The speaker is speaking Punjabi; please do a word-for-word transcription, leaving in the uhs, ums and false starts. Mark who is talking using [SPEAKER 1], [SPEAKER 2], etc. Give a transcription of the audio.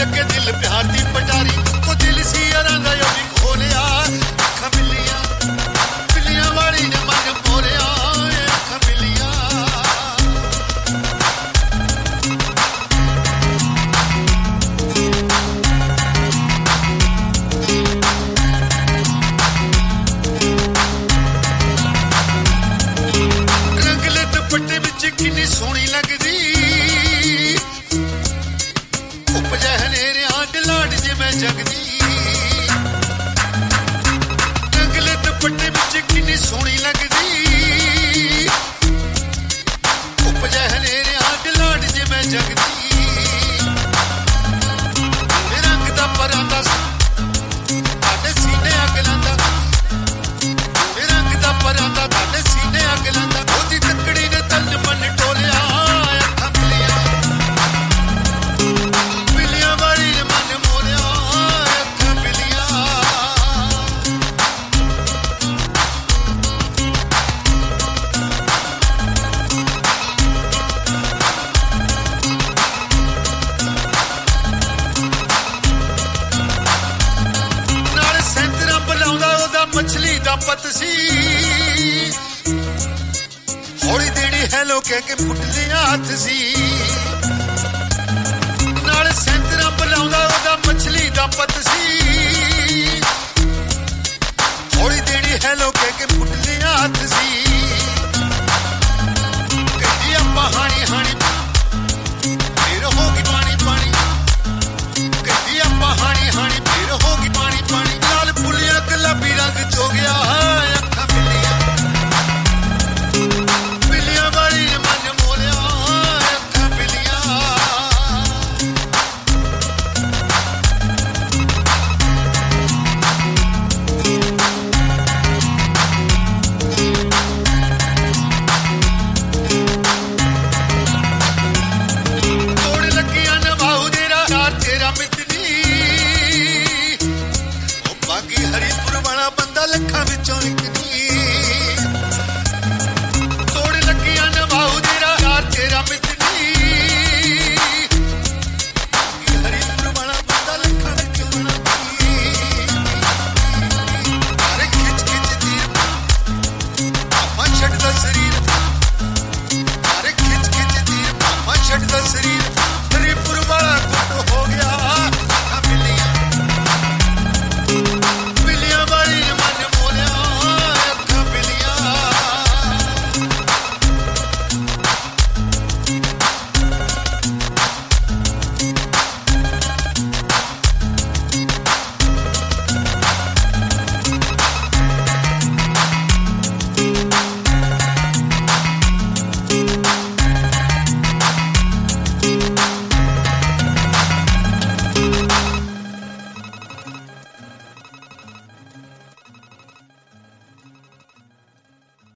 [SPEAKER 1] ਲੱਗੇ ਦਿਲ ਪਿਆਰ ਦੀ ਪਟਾਰੀ ਉਹ ਦਿਲ ਸੀ ਯਾਰਾਂ ਦਾ ਉਹ ਵੀ ਖੋਲਿਆ ਅੱਖਾਂ ਮਿਲੀਆਂ ਬਿੱਲੀਆਂ ਵਾਲੀ ਨੇ ਮਨ ਮੋਲਿਆ ਅੱਖਾਂ ਮਿਲੀਆਂ ਰੰਗਲੇ ਦੁਪੱਟੇ ਵਿੱਚ ਕਿੰਨੀ ਸੋਹਣੀ ਲੱਗਦੀ ਉਪਜੈ ਹਨੇਰਿਆਂ ਡਲਾਡ ਜਿਵੇਂ ਜਗਦੀ ਰੰਗਲੇ ਦੁਪੱਟੇ ਵਿੱਚ ਕਿੰਨੀ ਸੋਹਣੀ ਲੱਗਦੀ ਉਪਜੈ ਹਨੇਰਿਆਂ ਡਲਾਡ ਜਿਵੇਂ ਜਗਦੀ ਰੰਗ ਦਾ ਪਰਾਂਦਾ ਸਾਡੇ ਸੀਨੇ ਅੱਗ ਲਾਂਦਾ ਰੰਗ ਦਾ ਪਰਾਂਦਾ ਸਾਡੇ ਸੀਨੇ ਅੱਗ ਲਾਂਦਾ ਉਹਦੀ ਤੱਕੜੀ ਨੇ ਤਨ ਮਨ ਟੋਲਿਆ ਅੱਖਾਂ ਮਿਲੀਆਂ ਬਿੱਲੀਆਂ ਵਾਲੀ ਨੇ ਮਨ ਮੋਲਿਆ ਅੱਖਾਂ ਮਿਲੀਆਂ ਨਾਲ ਸੈਂਤਰਾਂ ਬੁਲਾਉਂਦਾ ਉਹਦਾ ਮਛਲੀ ਦਾ ਪਤ ਸੀ ਹੌਲੀ ਦੇਣੀ ਹੈਲੋ ਕਹਿ ਕੇ ਪੁੱਟਦੇ ਹੱਥ ਸੀ